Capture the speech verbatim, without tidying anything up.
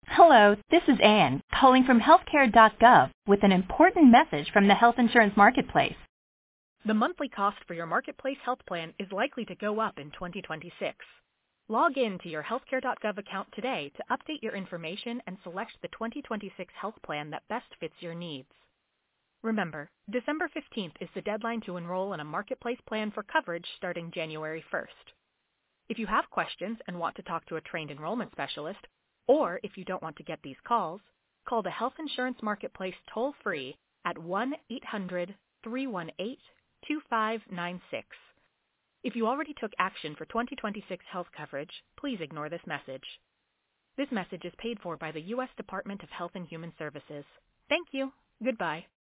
Hello, this is Anne calling from healthcare dot gov with an important message from the health insurance marketplace. The monthly cost for your Marketplace health plan is likely to go up in twenty twenty-six. Log in to your healthcare dot gov account today to update your information and select the twenty twenty-six health plan that best fits your needs. Remember, December fifteenth is the deadline to enroll in a Marketplace plan for coverage starting January first. If you have questions and want to talk to a trained enrollment specialist, or if you don't want to get these calls, call the Health Insurance Marketplace toll-free at one eight hundred, three one eight, two five nine six. If you already took action for twenty twenty-six health coverage, please ignore this message. This message is paid for by the U S Department of Health and Human Services. Thank you. Goodbye.